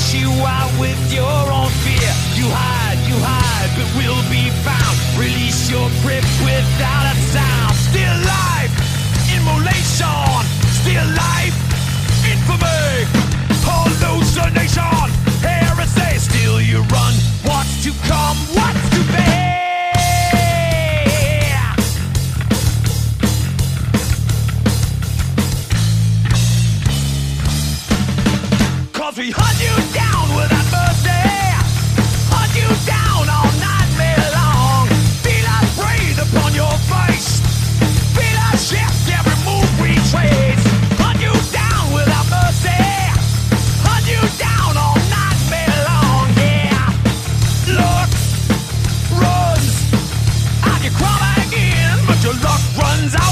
chase you out with your own fear. You hide, but will be found. Release your grip without a sound. Still life, immolation. Still life, infamy. Hallucination, heresy. Still you run. What's to come? What's to be? We hunt you down without mercy. Hunt you down all nightmare long. Feel us breathe upon your face. Feel us shift every move we trace. Hunt you down without mercy. Hunt you down all nightmare long. Yeah. Luck runs. And you crawl back in, but your luck runs out.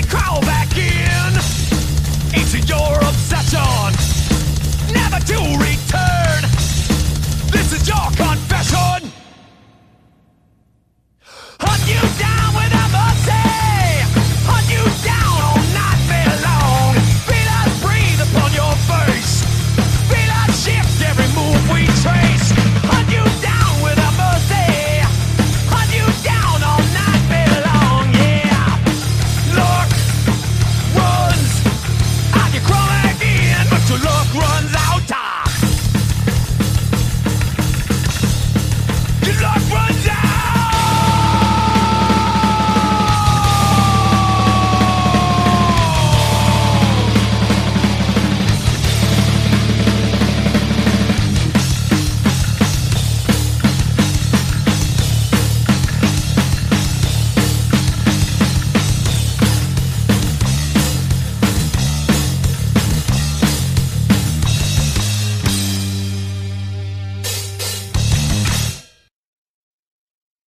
Your obsession, never to reach.